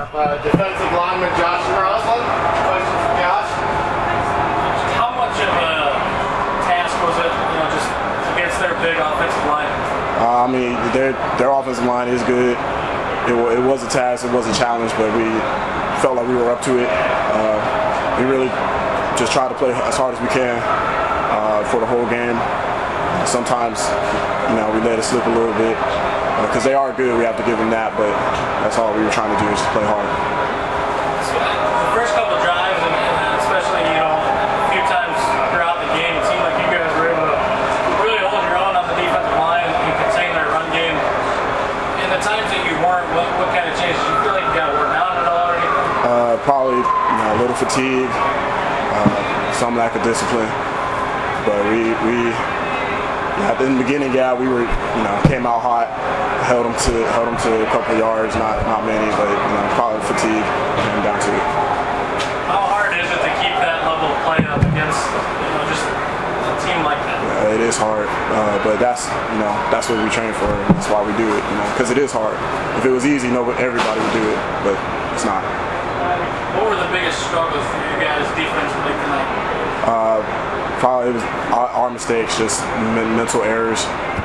Defensive lineman Josh Roslin. Question for Josh. How much of a task was it, just against their big offensive line? I mean, their offensive line is good. It was a task, it was a challenge, but we felt like we were up to it. We really just tried to play as hard as we can for the whole game. Sometimes, we let it slip a little bit because they are good. We have to give them that, but that's all we were trying to do is just play hard. The first couple drives, and especially a few times throughout the game, it seemed like you guys were able to really hold your own on the defensive line and contain their run game. In the times that you weren't, what kind of changes? Do you feel like you got to work on it all or anything? Probably a little fatigue, some lack of discipline, but in the beginning, we were, came out hot, held them to a couple of yards, not many, but probably fatigue came down to it. How hard is it to keep that level of play up against, just a team like that? It is hard, but that's what we train for. And that's why we do it, because it is hard. If it was easy, everybody would do it, but it's not. What were the biggest struggles for you guys defensively tonight? Probably it was our mistakes, just mental errors.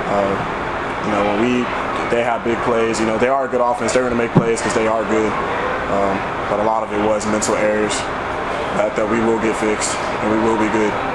When they have big plays, they are a good offense. They're going to make plays because they are good. But a lot of it was mental errors that we will get fixed and we will be good.